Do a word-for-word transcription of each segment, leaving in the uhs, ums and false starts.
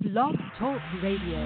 Blog Talk Radio.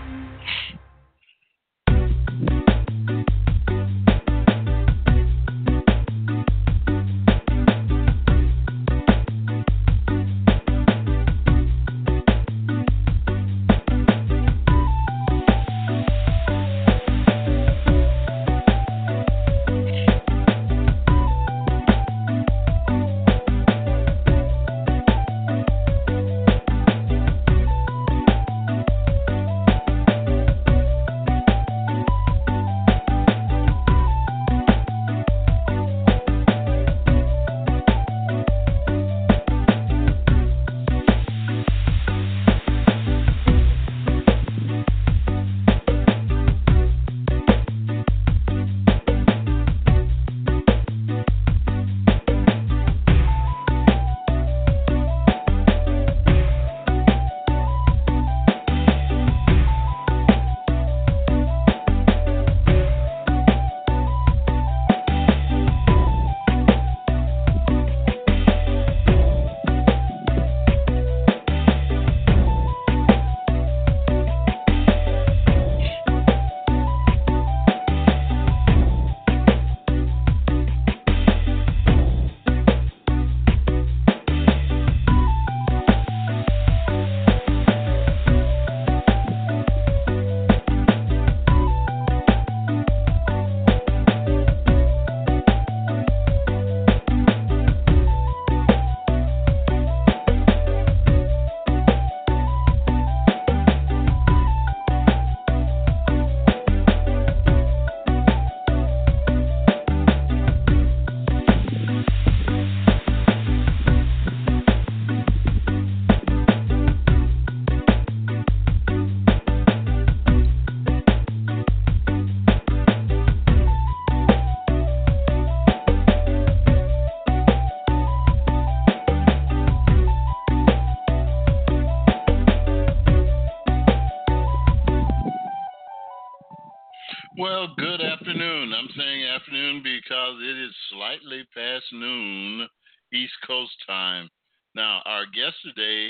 Well, good afternoon. I'm saying afternoon because it is slightly past noon East Coast time. Now, our guest today,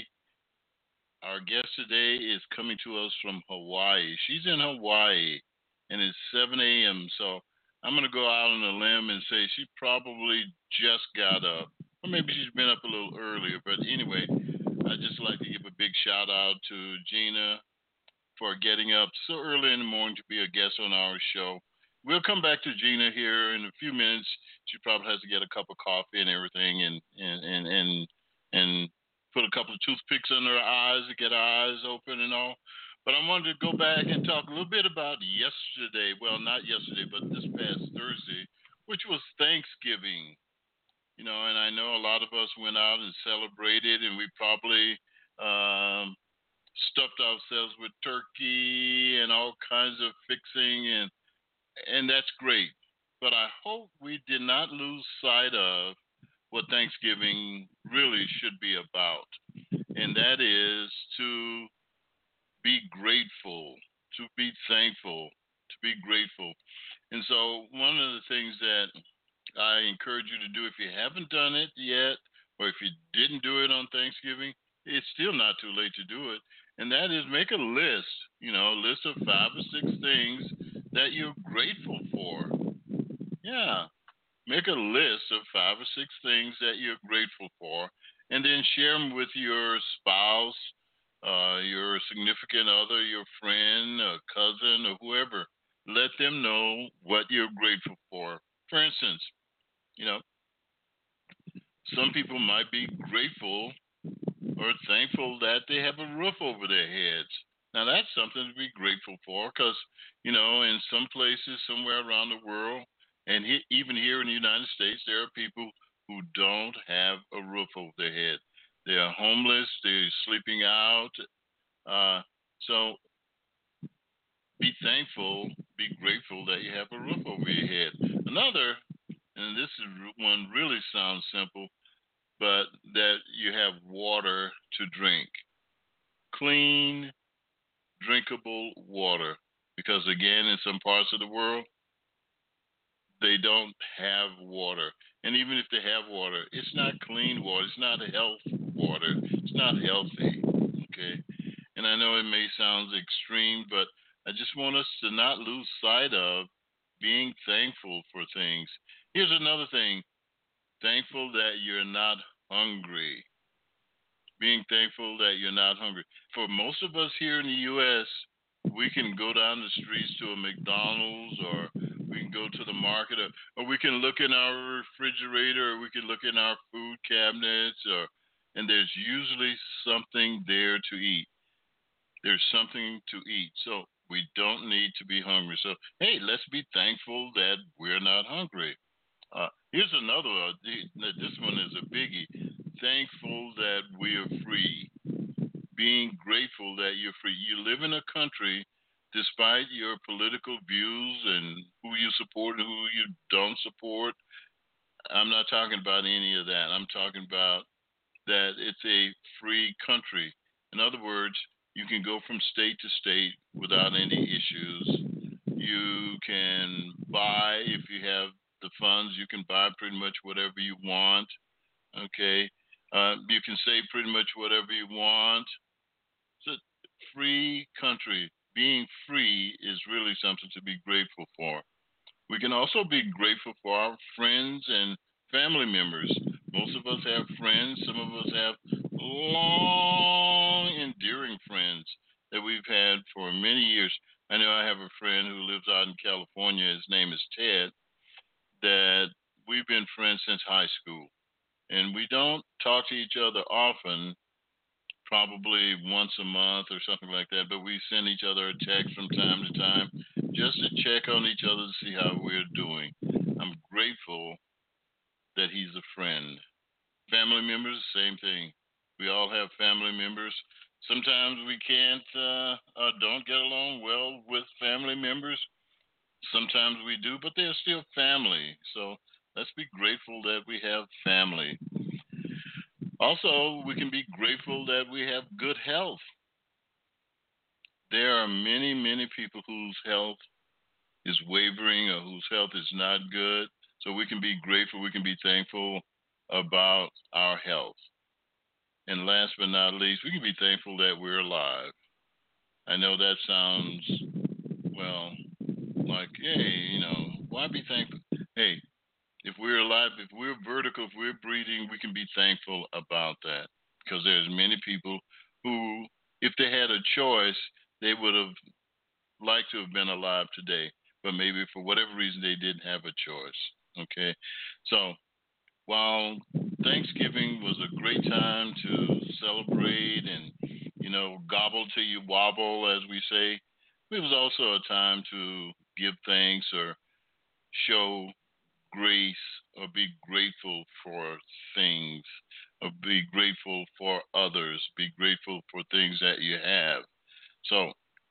our guest today is coming to us from Hawaii. She's in Hawaii, and it's seven a.m. So I'm going to go out on a limb and say she probably just got up, or maybe she's been up a little earlier. But anyway, I'd just like to give a big shout out to Gina for getting up so early in the morning to be a guest on our show. We'll come back to Gina here in a few minutes. She probably has to get a cup of coffee and everything and and and and, and put a couple of toothpicks under her eyes to get her eyes open and all. But I wanted to go back and talk a little bit about yesterday. Well, not yesterday, but this past Thursday, which was Thanksgiving. You know, and I know a lot of us went out and celebrated, and we probably um, stuffed ourselves with turkey and all kinds of fixing, and and that's great. But I hope we did not lose sight of what Thanksgiving really should be about, and that is to be grateful, to be thankful, to be grateful. And so one of the things that I encourage you to do, if you haven't done it yet, or if you didn't do it on Thanksgiving, it's still not too late to do it. And that is make a list, you know, a list of five or six things that you're grateful for. Yeah. Make a list of five or six things that you're grateful for, and then share them with your spouse, uh, your significant other, your friend, a cousin, or whoever. Let them know what you're grateful for. For instance, you know, some people might be grateful or thankful that they have a roof over their heads. Now, that's something to be grateful for because, you know, in some places, somewhere around the world, and he, even here in the United States, there are people who don't have a roof over their head. They are homeless. They're sleeping out. Uh, so be thankful, be grateful that you have a roof over your head. Another, and this is one really sounds simple, but that you have water to drink. Clean, drinkable water. Because again, in some parts of the world, they don't have water. And even if they have water, it's not clean water. It's not health water. It's not healthy. Okay. And and I know it may sound extreme, but I just want us to not lose sight of being thankful for things. Here's another thing: thankful that you're not hungry. Being thankful that you're not hungry. For most of us here in the U S, we can go down the streets to a McDonald's, or we can go to the market, or, or we can look in our refrigerator, or we can look in our food cabinets, or and there's usually something there to eat. There's something to eat. So we don't need to be hungry. So, hey, let's be thankful that we're not hungry. Uh, here's another one. This one is a biggie. Thankful that we are free. Being grateful that you're free. You live in a country, despite your political views and who you support and who you don't support. I'm not talking about any of that. I'm talking about that it's a free country. In other words, you can go from state to state without any issues. You can buy, if you have the funds, you can buy pretty much whatever you want. Okay. Uh, you can say pretty much whatever you want. It's a free country. Being free is really something to be grateful for. We can also be grateful for our friends and family members. Most of us have friends. Some of us have long, enduring friends that we've had for many years. I know I have a friend who lives out in California. His name is Ted, that we've been friends since high school. And we don't talk to each other often, probably once a month or something like that, but we send each other a text from time to time just to check on each other to see how we're doing. I'm grateful that he's a friend. Family members, same thing. We all have family members. Sometimes we can't, uh, uh, don't get along well with family members. Sometimes we do, but they're still family. So let's be grateful that we have family. Also, we can be grateful that we have good health. There are many, many people whose health is wavering or whose health is not good. So we can be grateful, we can be thankful about our health. And last but not least, we can be thankful that we're alive. I know that sounds, well, like, hey, you know, why be thankful? Hey, if we're alive, if we're vertical, if we're breathing, we can be thankful about that. Because there's many people who, if they had a choice, they would have liked to have been alive today. But maybe for whatever reason, they didn't have a choice. Okay? So while Thanksgiving was a great time to celebrate and, you know, gobble till you wobble, as we say, it was also a time to give thanks or show grace or be grateful for things or be grateful for others, be grateful for things that you have. So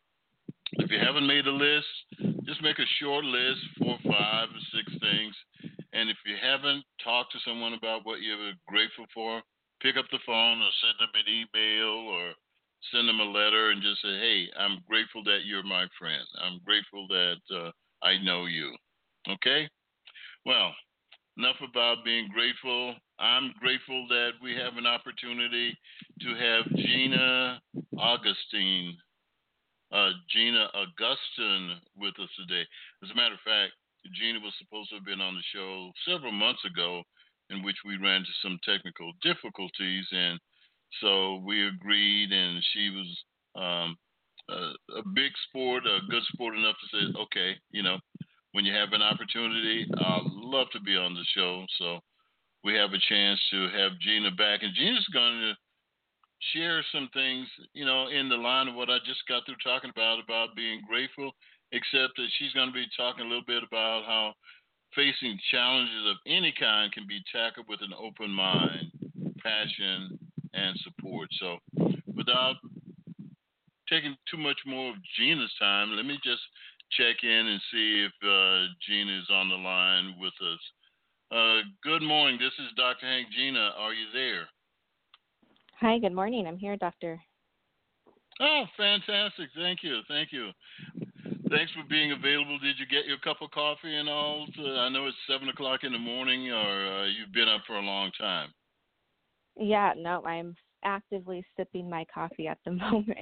if you haven't made a list, just make a short list, four, five, or six things. And if you haven't talked to someone about what you're grateful for, pick up the phone or send them an email or send them a letter and just say, hey, I'm grateful that you're my friend. I'm grateful that uh, I know you. Okay? Well, enough about being grateful. I'm grateful that we have an opportunity to have Gina Augustine uh, Gina Augustine with us today. As a matter of fact, Gina was supposed to have been on the show several months ago, in which we ran into some technical difficulties, and so we agreed, and she was um, a, a big sport, a good sport enough to say, okay, you know, when you have an opportunity, I'd love to be on the show. So we have a chance to have Gina back, and Gina's going to share some things, you know, in the line of what I just got through talking about, about being grateful, except that she's going to be talking a little bit about how facing challenges of any kind can be tackled with an open mind, passion, and support. So without taking too much more of Gina's time, let me just check in and see if uh, Gina is on the line with us. Uh, good morning. This is Doctor Hank. Gina, are you there? Hi, good morning. I'm here, Doctor. Oh, fantastic. Thank you. Thank you. Thanks for being available. Did you get your cup of coffee and all? Uh, I know it's seven o'clock in the morning, or uh, you've been up for a long time. Yeah, no, I'm actively sipping my coffee at the moment.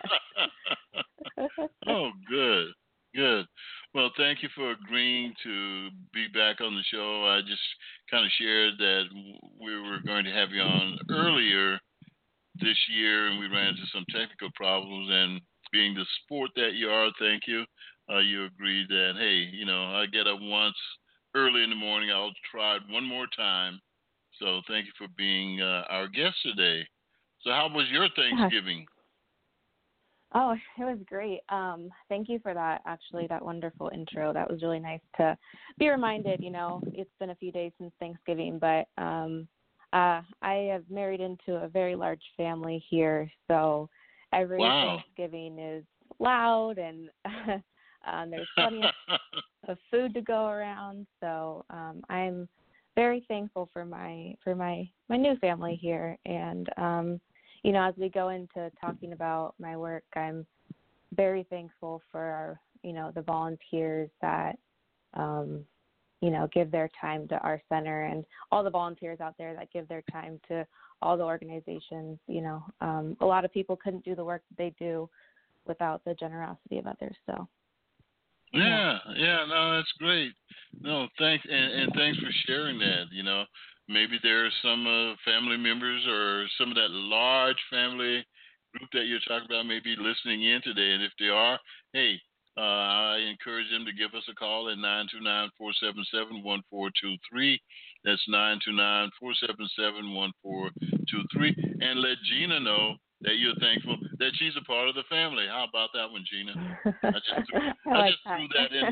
Oh, good, good. Well, thank you for agreeing to be back on the show. I just kind of shared that w- we were going to have you on earlier this year, and we ran into some technical problems. And being the sport that you are, thank you. Uh, you agreed that, hey, you know, I get up once early in the morning. I'll try it one more time. So thank you for being uh, our guest today. So how was your Yeah. Thanksgiving? Oh, it was great. Um, thank you for that, actually, that wonderful intro. That was really nice to be reminded, you know, it's been a few days since Thanksgiving, but um, uh, I have married into a very large family here, so every Wow. Thanksgiving is loud and um, there's plenty of, of food to go around. So um, I'm very thankful for my for my, my new family here, and um, you know, as we go into talking about my work, I'm very thankful for our, you know, the volunteers that, um, you know, give their time to our center, and all the volunteers out there that give their time to all the organizations. You know, um, a lot of people couldn't do the work that they do without the generosity of others. So, Yeah, yeah, no, that's great. No, thanks, and, and thanks for sharing that. You know, maybe there are some uh, family members or some of that large family group that you're talking about maybe listening in today, and if they are, hey, uh, I encourage them to give us a call at nine two nine, four seven seven, one four two three. That's nine two nine, four seven seven, one four two three, and let Gina know that you're thankful that she's a part of the family. How about that one, Gina? I just threw, I I like just that. threw that in.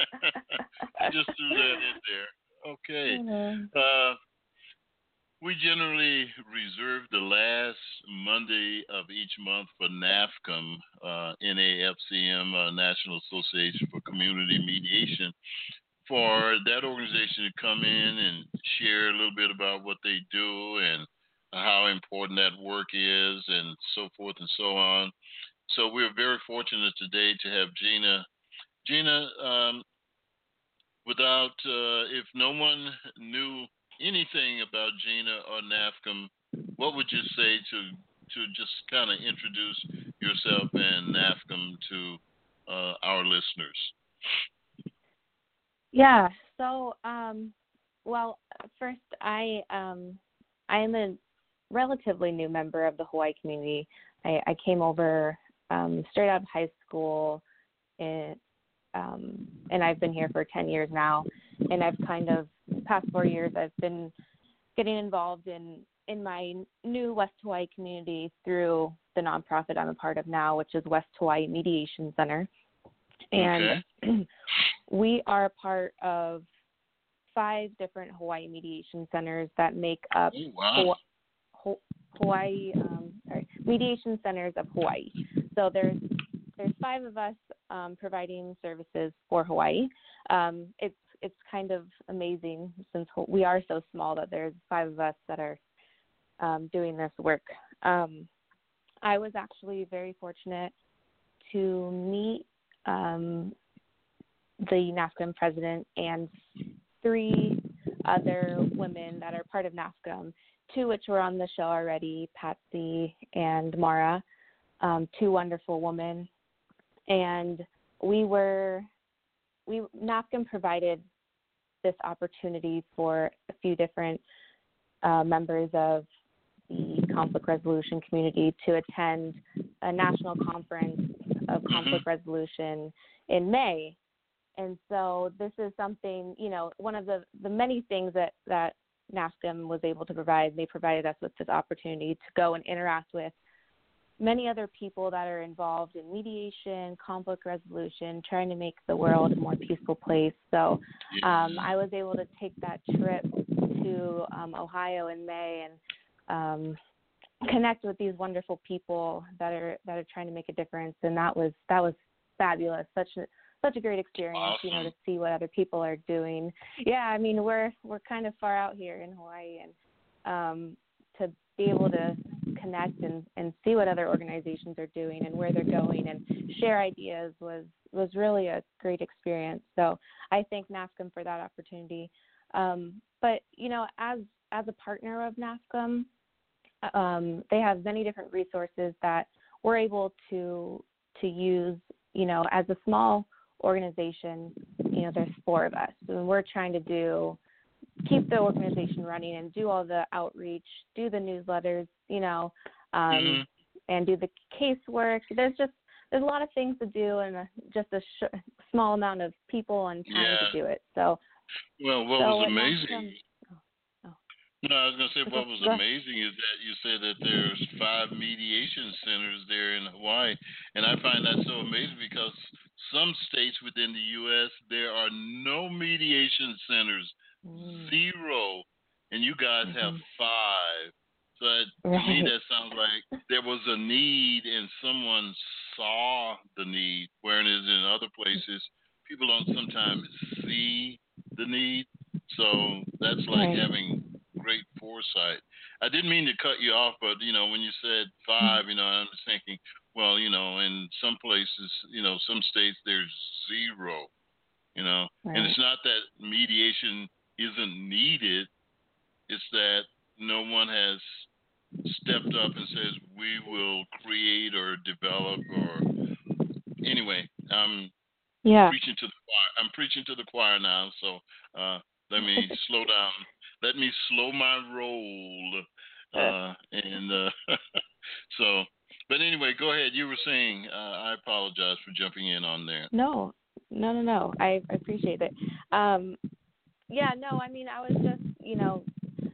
I just threw that in there. Okay. Mhm. Uh, we generally reserve the last Monday of each month for NAFCM, uh, N A F C M, uh, National Association for Community Mediation, for that organization to come in and share a little bit about what they do and how important that work is and so forth and so on. So we're very fortunate today to have Gina. Gina, um, without uh, if no one knew anything about Gina or NAFCM, what would you say to to just kind of introduce yourself and NAFCM to uh, our listeners? Yeah. So, um, well, first, I um, I am a relatively new member of the Hawaii community. I, I came over um, straight out of high school, in, um, and I've been here for ten years now. And I've kind of past four years, I've been getting involved in in my new West Hawaii community through the nonprofit I'm a part of now, which is West Hawaii Mediation Center. And Okay. we are a part of five different Hawaii mediation centers that make up Oh, wow. Hawaii, Hawaii um, sorry, mediation centers of Hawaii. So there's there's five of us um, providing services for Hawaii. Um, it's it's kind of amazing since we are so small that there's five of us that are um, doing this work. Um, I was actually very fortunate to meet um, the NAFCM president and three other women that are part of NAFCM, two which were on the show already, Patsy and Mara, um, two wonderful women. And we were, we NAFCM provided this opportunity for a few different uh, members of the conflict resolution community to attend a national conference of conflict Mm-hmm. resolution in May. And so this is something, you know, one of the, the many things that, that NAFCM was able to provide. They provided us with this opportunity to go and interact with many other people that are involved in mediation, conflict resolution, trying to make the world a more peaceful place. So um, I was able to take that trip to um, Ohio in May and um, connect with these wonderful people that are that are trying to make a difference. And that was that was fabulous. Such a such a great experience, Awesome. you know, to see what other people are doing. Yeah, I mean, we're we're kind of far out here in Hawaii, and um, to be able to connect and, and see what other organizations are doing and where they're going and share ideas was, was really a great experience. So I thank NAFCM for that opportunity. Um, but, you know, as as a partner of NAFCM, um, they have many different resources that we're able to to use. You know, as a small organization, you know, there's four of us, and we're trying to do keep the organization running and do all the outreach, do the newsletters, you know, um, mm-hmm. and do the casework. There's just there's a lot of things to do, and a, just a sh- small amount of people and time yeah. to do it. So, well, what so was amazing. oh, No, I was going to say what was go. amazing is that you said that there's five mediation centers there in Hawaii, and I find that so amazing because some states within the U S there are no mediation centers, Mm. zero, and you guys Mm-hmm. have five. So that, right. to me, that sounds like there was a need, and someone saw the need. Whereas in other places, people don't sometimes see the need. So that's like right. having great foresight. I didn't mean to cut you off, but you know, when you said five, you know, I'm just thinking, well, you know, in some places, you know, some states there's zero, you know, right. and it's not that mediation isn't needed; it's that no one has stepped up and says we will create or develop or anyway. Um, yeah. preaching to the choir. I'm preaching to the choir now, so uh, let me slow down. Let me slow my roll. Uh, and uh, so, but anyway, go ahead. You were saying. Uh, I apologize for jumping in on there. No, no, no, no. I, I appreciate it. Um, yeah, no. I mean, I was just, you know,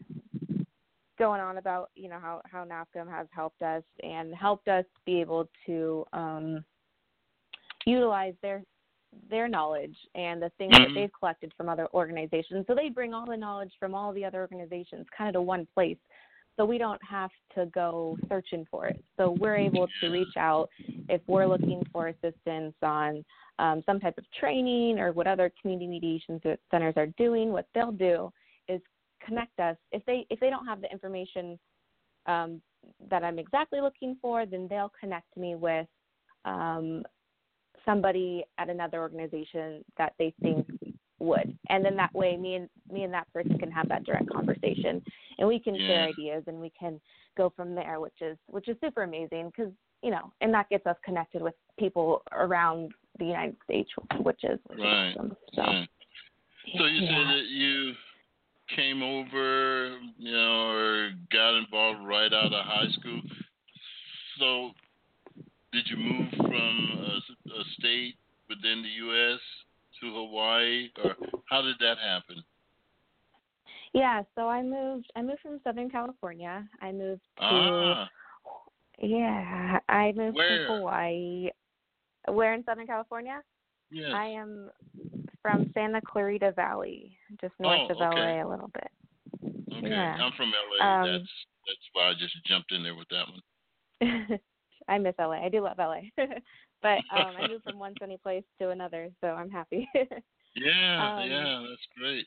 going on about, you know, how how NAFCM has helped us and helped us be able to um, utilize their their knowledge and the things mm-hmm. that they've collected from other organizations. So they bring all the knowledge from all the other organizations kind of to one place. So we don't have to go searching for it. So we're able to reach out if we're looking for assistance on um, some type of training or what other community mediation centers are doing. What they'll do is connect us. If they if they don't have the information um, that I'm exactly looking for, then they'll connect me with um, somebody at another organization that they think would, and then that way me and me and that person can have that direct conversation, and we can yeah. share ideas, and we can go from there, which is which is super amazing because you know, and that gets us connected with people around the United States, which is which right. is awesome. So, right. so you yeah. said that you came over, you know, or got involved right out of high school. So did you move from a, a state within the U S to Hawaii, or how did that happen? Yeah, so I moved. I moved from Southern California. I moved to. Ah. Yeah, I moved Where? to Hawaii. Where in Southern California? Yes. I am from Santa Clarita Valley, just north oh, of okay. L A a little bit. Okay, Yeah. I'm from L A. Um, that's that's why I just jumped in there with that one. I miss L A. I do love L A. But um, I moved from one sunny place to another, so I'm happy. yeah, um, yeah, that's great.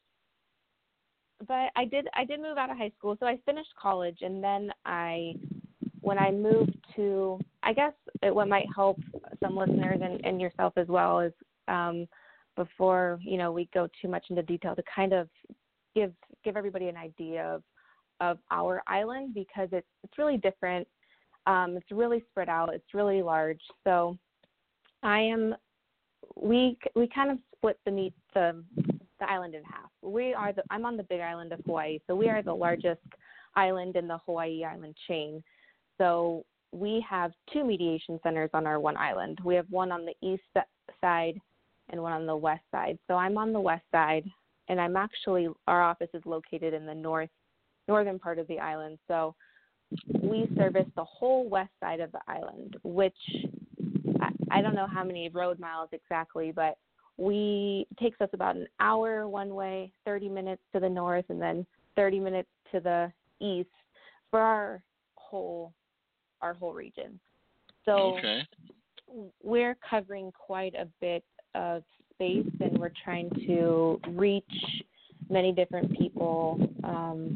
But I did I did move out of high school, so I finished college, and then I, when I moved to, I guess it, what might help some listeners and, and yourself as well is um, before you know we go too much into detail to kind of give give everybody an idea of of our island, because it's it's really different. Um, it's really spread out. It's really large. So I am, we we kind of split the the the island in half. We are the I'm on the Big Island of Hawaii, so we are the largest island in the Hawaii island chain. So we have two mediation centers on our one island. We have one on the east side and one on the west side. So I'm on the west side, and I'm actually, our office is located in the north northern part of the island. So we service the whole west side of the island, which I, I don't know how many road miles exactly, but we it takes us about an hour one way, thirty minutes to the north, and then thirty minutes to the east for our whole our whole region. So okay. we're covering quite a bit of space, and we're trying to reach many different people um,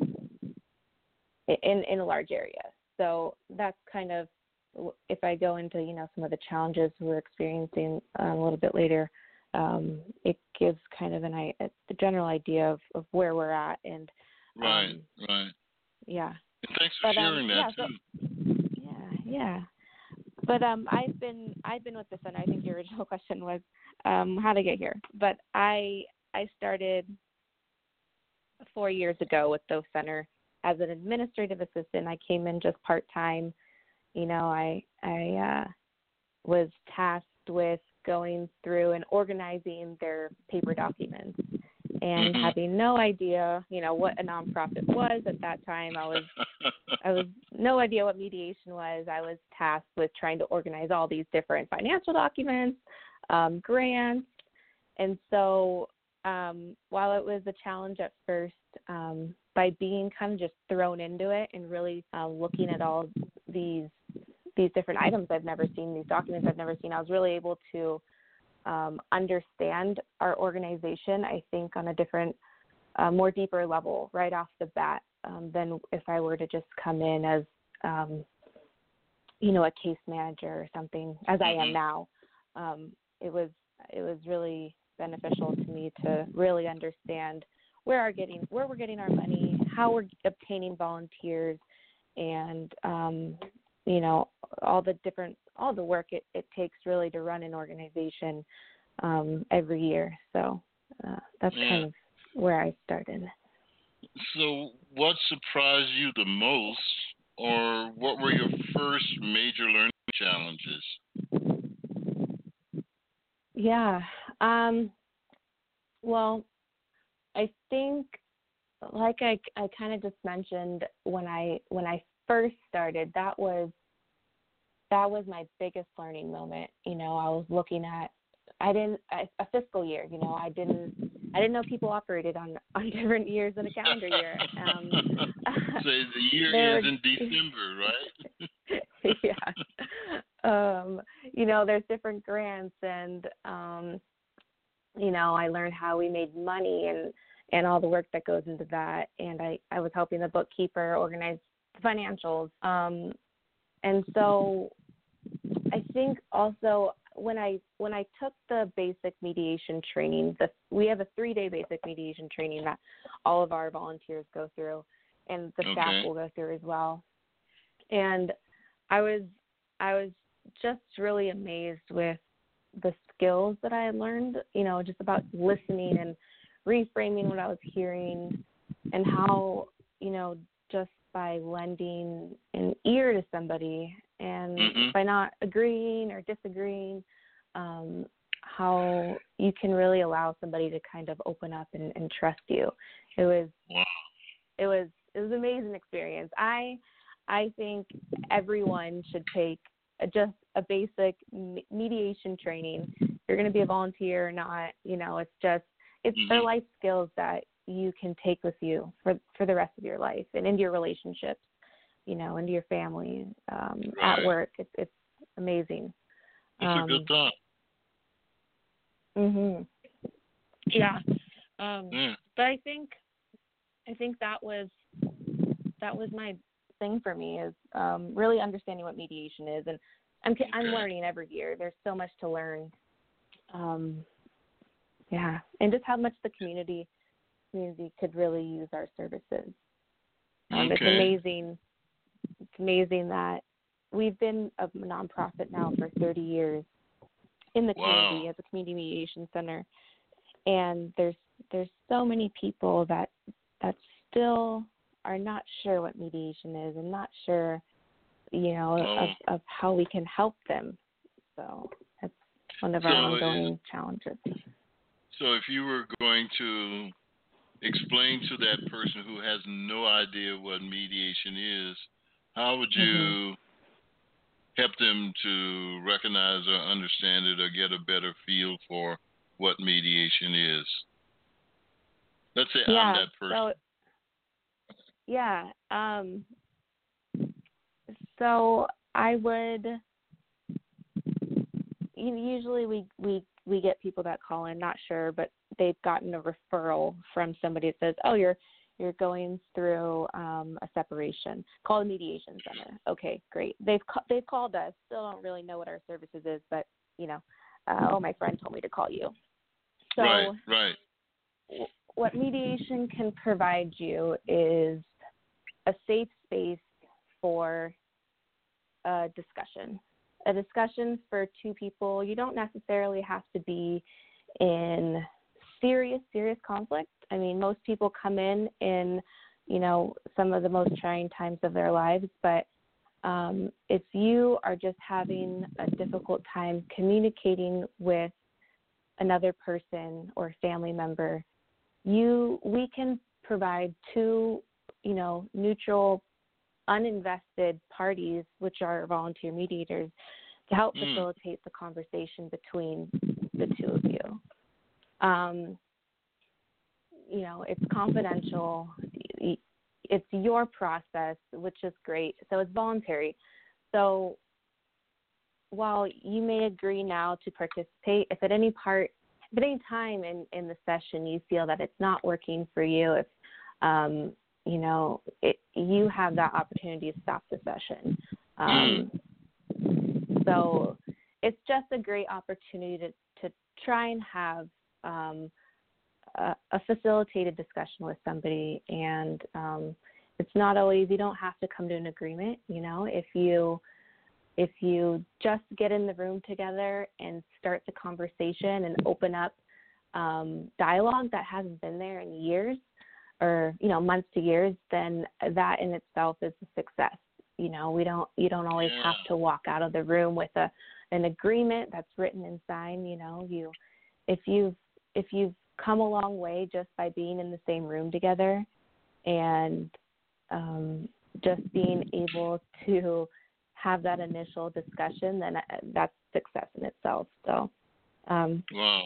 in in a large area. So that's kind of, if I go into, you know, some of the challenges we're experiencing um, a little bit later, um, it gives kind of an a general idea of, of where we're at. And right, um, right. Yeah. And thanks for but um, sharing that yeah, so too. yeah, yeah. But um, I've been I've been with the center. I think your original question was um, how to get here. But I I started four years ago with the center as an administrative assistant. I came in just part time. You know, I I uh, was tasked with going through and organizing their paper documents and Mm-hmm. having no idea, you know, what a nonprofit was at that time. I was I was no idea what mediation was. I was tasked with trying to organize all these different financial documents, um, grants, and so um, while it was a challenge at first, um, by being kind of just thrown into it and really uh, looking at all these these different items I've never seen, these documents I've never seen, I was really able to um, understand our organization, I think, on a different, uh, more deeper level right off the bat um, than if I were to just come in as, um, you know, a case manager or something, as I am now. Um, it was it was really beneficial to me to really understand where are getting where we're getting our money, how we're obtaining volunteers, and um, you know, all the different all the work it, it takes really to run an organization um, every year. So uh, that's Yeah. kind of where I started. So, what surprised you the most, or what were your first major learning challenges? Yeah. Um, well, I think, like I, I kind of just mentioned when I when I first started, that was that was my biggest learning moment. You know, I was looking at I didn't a, a fiscal year. You know, I didn't I didn't know people operated on on different years in a calendar year. Um, so the year there, ends in December, right? yeah. Um, you know, there's different grants, and um, you know, I learned how we made money and and all the work that goes into that. And I I was helping the bookkeeper organize the financials. Um, and so I think also when I when I took the basic mediation training, the we have a three day basic mediation training that all of our volunteers go through, and the Okay. staff will go through as well. And I was I was just really amazed with the skills that I had learned, you know, just about listening and reframing what I was hearing, and how, you know, just by lending an ear to somebody and Mm-hmm. by not agreeing or disagreeing, um, how you can really allow somebody to kind of open up and, and trust you. It was, Wow. it was, it was an amazing experience. I, I think everyone should take a, just a basic mediation training. You're going to be a volunteer or not, you know, it's just, it's Mm-hmm. their life skills that you can take with you for, for the rest of your life and into your relationships, you know, into your family, um, Right. at work. It's, it's amazing. That's um, a good thought. Mhm. Yeah. Um, Yeah. but I think, I think that was, that was my thing for me, is um, really understanding what mediation is. And I'm, Okay. I'm learning every year. There's so much to learn. Um, yeah. And just how much the community, community could really use our services. Um, Okay. It's amazing. It's amazing that we've been a nonprofit now for thirty years in the community, Wow. as a community mediation center, and there's there's so many people that that still are not sure what mediation is and not sure, you know, Oh. of, of how we can help them. So that's one of So our is- ongoing challenges. So, if you were going to explain to that person who has no idea what mediation is, how would you Mm-hmm. help them to recognize or understand it or get a better feel for what mediation is? Let's say I'm Yeah. that person. So yeah. Um, so I would. Usually we, we, we get people that call in not sure, but they've gotten a referral from somebody that says, oh, you're you're going through um, a separation. Call the mediation center. Okay, great. They've ca- they've called us. Still don't really know what our services is, but you know, uh, oh, my friend told me to call you. So Right, right. w- what mediation can provide you is a safe space for a discussion. A discussion for two people. You don't necessarily have to be in serious, serious conflict. I mean, most people come in in, you know, some of the most trying times of their lives, but um, if you are just having a difficult time communicating with another person or family member, you we can provide two, you know, neutral, uninvested parties, which are volunteer mediators, to help Mm. facilitate the conversation between the two of you. Um, you know, it's confidential. It's your process, which is great. So it's voluntary. So while you may agree now to participate, if at any part, if at any time in, in the session you feel that it's not working for you, if, um, you know, it, you have that opportunity to stop the session. Um, mm. So it's just a great opportunity to, to try and have um, a, a facilitated discussion with somebody. And um, it's not always, you don't have to come to an agreement. You know, if you if you just get in the room together and start the conversation and open up um, dialogue that hasn't been there in years or, you know, months to years, then that in itself is a success. You know, we don't, you don't always Yeah. have to walk out of the room with a, an agreement that's written and signed. You know, you, if you've, if you've come a long way just by being in the same room together and um, just being able to have that initial discussion, then that's success in itself. So, um, Wow.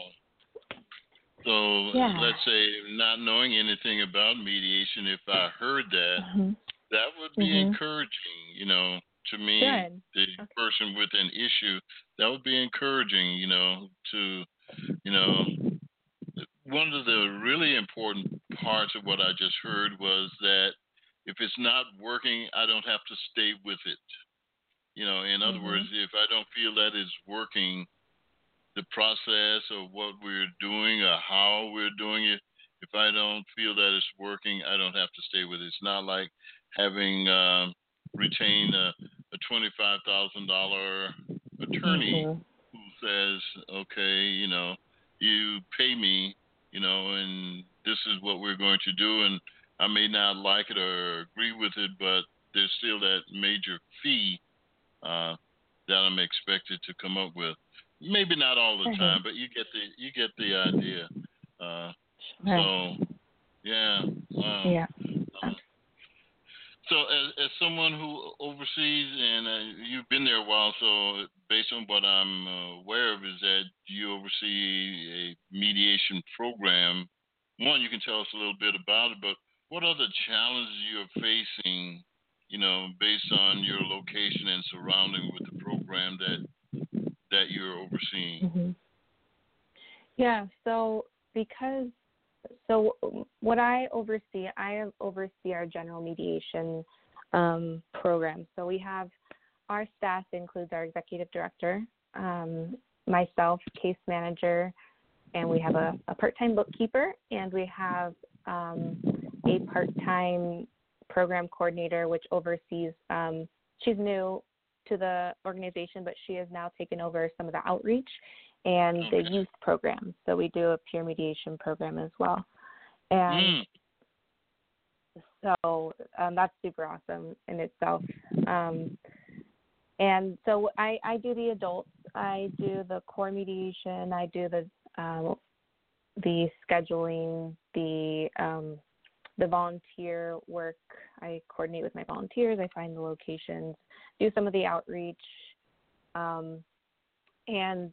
So yeah. let's say not knowing anything about mediation, if I heard that, Mm-hmm. that would be Mm-hmm. encouraging, you know, to me, Good. the Okay. person with an issue. That would be encouraging, you know, to, you know, one of the really important parts of what I just heard was that if it's not working, I don't have to stay with it. You know, in other Mm-hmm. words, if I don't feel that it's working, the process of what we're doing or how we're doing it, if I don't feel that it's working, I don't have to stay with it. It's not like having um, retained a, a twenty-five thousand dollars attorney Mm-hmm. who says, okay, you know, you pay me, you know, and this is what we're going to do. And I may not like it or agree with it, but there's still that major fee uh, that I'm expected to come up with. Maybe not all the Right. time, but you get the you get the idea. Uh, Sure. so yeah, wow. Yeah. Uh, so as as someone who oversees and uh, you've been there a while, so based on what I'm uh, aware of is that you oversee a mediation program. One, you can tell us a little bit about it, but what other challenges you're facing, you know, based on your location and surrounding with the program that that you're overseeing? Mm-hmm. Yeah. So because so what I oversee, I oversee our general mediation um, program. So we have our staff includes our executive director, um, myself, case manager, and we have a, a part-time bookkeeper, and we have um, a part-time program coordinator, which oversees. Um, she's new to the organization, but she has now taken over some of the outreach and Okay. the youth programs. So we do a peer mediation program as well. And mm. so um, that's super awesome in itself. Um, and so I, I do the adults. I do the core mediation. I do the um, the scheduling, the um, the volunteer work. I coordinate with my volunteers. I find the locations, do some of the outreach. Um, and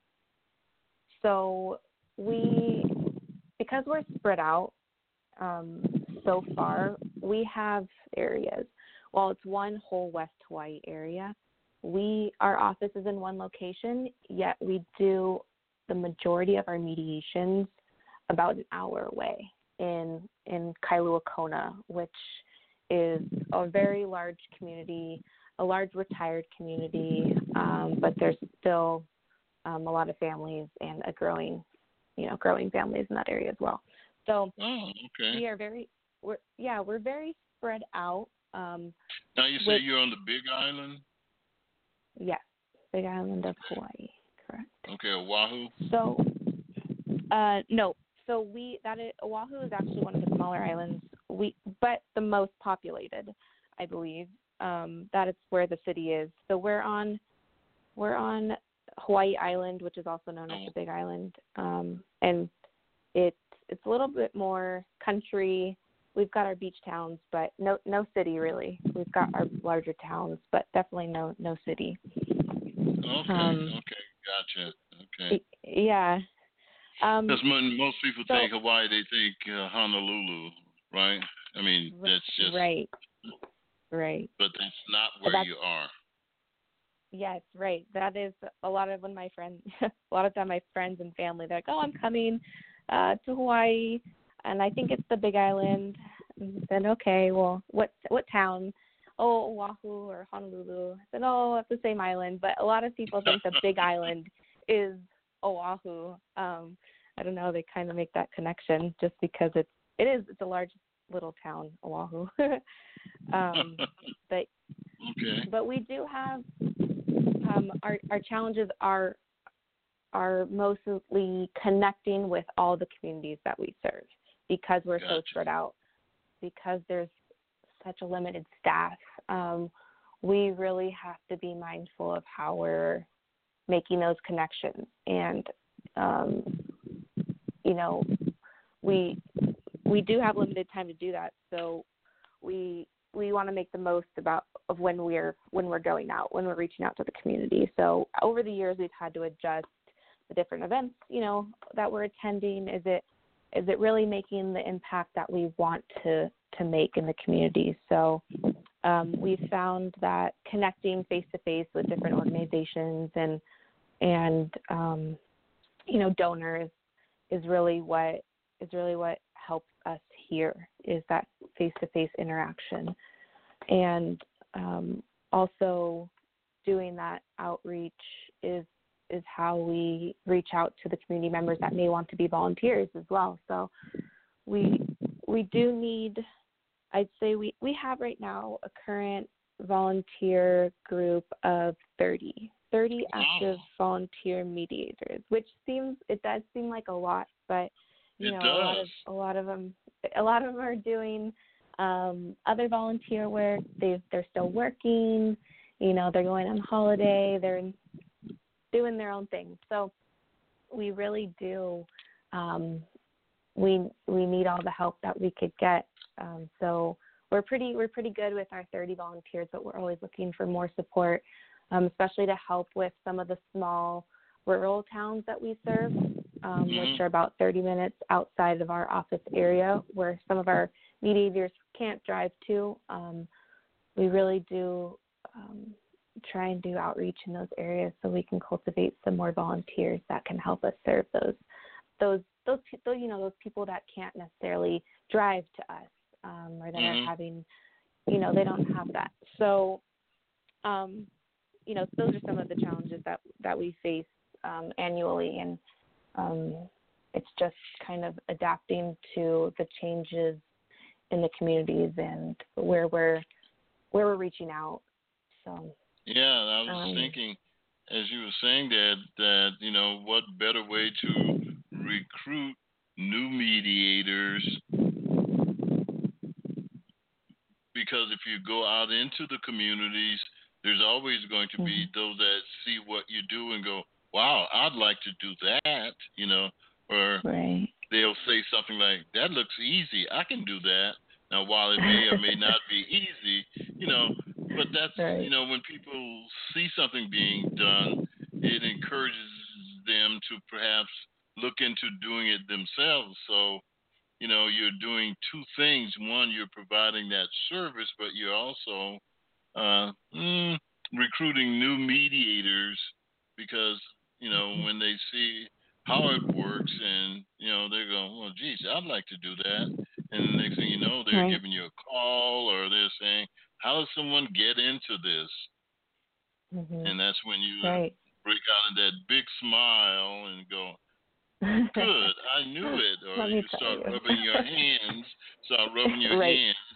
so we, because we're spread out um, so far, we have areas. While it's one whole West Hawaii area, we our office is in one location, yet we do the majority of our mediations about an hour away in in Kailua Kona, which is a very large community, a large retired community, um, but there's still um, a lot of families and a growing, you know, growing families in that area as well. So Oh, okay. we are very, we're yeah, we're very spread out. Um, now you say with, you're on the Big Island? yes, Big Island of Hawaii, correct. Okay, Oahu? So, uh, no. So we that is, Oahu is actually one of the smaller islands. We but the most populated, I believe. Um, that is where the city is. So we're on we're on Hawaii Island, which is also known as the Big Island, um, and it's it's a little bit more country. We've got our beach towns, but no no city really. We've got our larger towns, but definitely no no city. Okay, Um, okay, gotcha. Okay. Yeah. Um, Because when most people so, think Hawaii, they think uh, Honolulu, right? I mean, that's just right, right. But that's not where that's, you are. Yes, right. That is a lot of when my friends, a lot of time my friends and family, they're like, "Oh, I'm coming uh, to Hawaii, and I think it's the Big Island." And then, okay, well, what what town? Oh, Oahu or Honolulu. I said, "Oh, it's the same island," but a lot of people think the Big Island is Oahu. Um, I don't know. They kind of make that connection just because it's it is it's a large little town, Oahu. um, but okay. but we do have um, our our challenges are are mostly connecting with all the communities that we serve because we're gotcha. so spread out. Because there's such a limited staff, um, we really have to be mindful of how we're making those connections. And, um, you know, we we do have limited time to do that. So we we want to make the most about of when we're when we're going out, when we're reaching out to the community. So over the years, we've had to adjust the different events, you know, that we're attending. Is it is it really making the impact that we want to to make in the community? So um, we've found that connecting face to face with different organizations and and um, you know donors is really what is really what helps us here, is that face to face interaction, and um, also doing that outreach is is how we reach out to the community members that may want to be volunteers as well. So we we do need, I'd say we, we have right now a current volunteer group of thirty, thirty active volunteer mediators, which seems, it does seem like a lot, but you it know, does. a lot of, a lot of them, a lot of them are doing um, other volunteer work. They they're still working, you know, they're going on holiday, they're doing their own thing. So we really do, um, we we need all the help that we could get. Um, so we're pretty we're pretty good with our thirty volunteers, but we're always looking for more support, um, especially to help with some of the small rural towns that we serve, um, mm-hmm. which are about thirty minutes outside of our office area, where some of our mediators can't drive to. Um, we really do um, try and do outreach in those areas so we can cultivate some more volunteers that can help us serve those those those, those you know those people that can't necessarily drive to us, um, or that mm-hmm. are having, you know, they don't have that. So, um, you know, those are some of the challenges that that we face um, annually, and um, it's just kind of adapting to the changes in the communities and where we're where we're reaching out. So yeah, I was um, thinking as you were saying that that you know what better way to recruit new mediators, because if you go out into the communities, there's always going to be mm-hmm. those that see what you do and go, wow, I'd like to do that, you know, or right. they'll say something like, that looks easy, I can do that. Now, while it may or may not be easy, you know, but that's, right. you know, when people see something being done, it encourages them to perhaps look into doing it themselves. So, you know, you're doing two things. One, you're providing that service, but you're also uh, mm, recruiting new mediators because, you know, Mm-hmm. when they see how it works and, you know, they're going, well, geez, I'd like to do that. And the next thing you know, they're right. giving you a call or they're saying, how does someone get into this? Mm-hmm. And that's when you right. break out in that big smile and go, good, I knew it. Or Let you me tell start you. rubbing your hands, start rubbing your right. hands,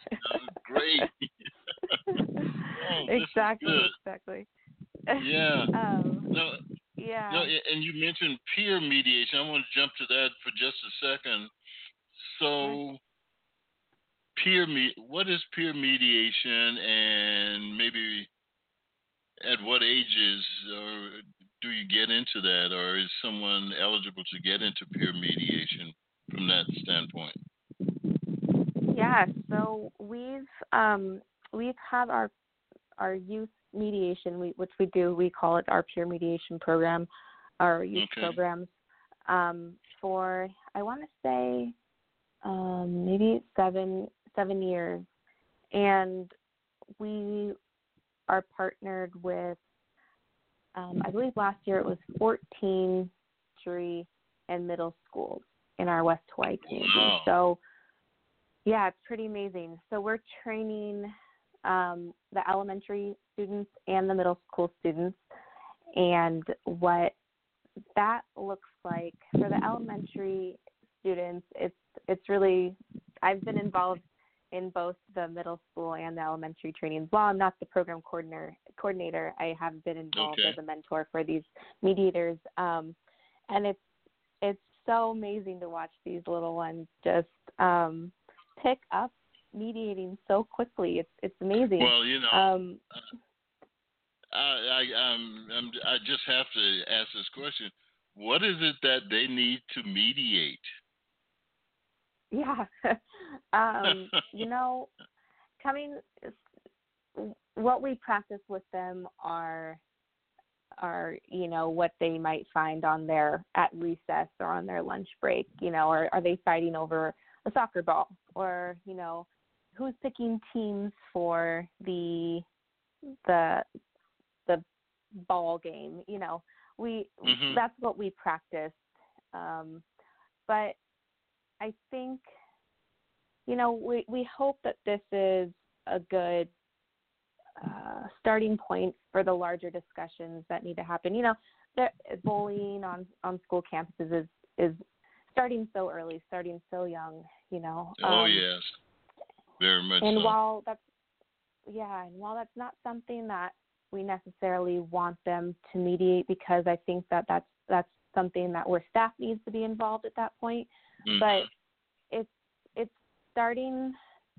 Sounds great. Oh, this exactly, is good. exactly. Yeah. um, No, no, yeah. and you mentioned peer mediation. I want to jump to that for just a second. Sure. So, peer me, what is peer mediation, and maybe at what ages or do you get into that, or is someone eligible to get into peer mediation from that standpoint? Yeah. So we've um, we've had our our youth mediation, we, which we do. We call it our peer mediation program, our youth Okay. programs. Um, for I want to say um, maybe seven seven years, and we are partnered with. Um, I believe last year it was fourteen elementary and middle schools in our West Hawaii community. Wow. So, yeah, it's pretty amazing. So we're training um, the elementary students and the middle school students, and what that looks like for the elementary students, it's it's really I've been involved in both the middle school and the elementary trainings. While I'm not the program coordinator, coordinator, I have been involved Okay. as a mentor for these mediators, um, and it's it's so amazing to watch these little ones just um, pick up mediating so quickly. It's it's amazing. Well, you know, Um, I I um I'm, I just have to ask this question: what is it that they need to mediate? yeah, um, you know, coming what we practice with them are are you know what they might find on their at recess or on their lunch break. You know, or are they fighting over a soccer ball, or you know, who's picking teams for the the the ball game. You know, we Mm-hmm. that's what we practice. Um, but I think, you know, we we hope that this is a good uh, starting point for the larger discussions that need to happen. You know, the, bullying on, on school campuses is, is starting so early, starting so young, you know. Oh, Um, yes. Very much and so. while that's, yeah, and while that's not something that we necessarily want them to mediate, because I think that that's, that's something that where staff needs to be involved at that point, Mm-hmm. but it's, it's starting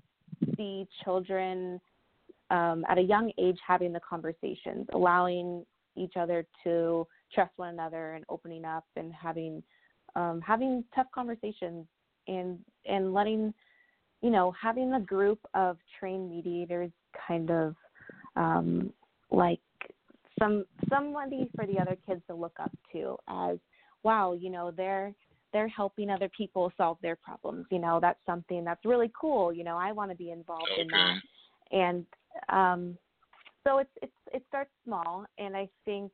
the children um, at a young age having the conversations, allowing each other to trust one another and opening up and having um, having tough conversations and and letting, you know, having a group of trained mediators kind of um, like some somebody for the other kids to look up to as, wow, you know, they're they're helping other people solve their problems. You know, that's something that's really cool. You know, I want to be involved Okay. in that. And um, so it's it's it starts small, and I think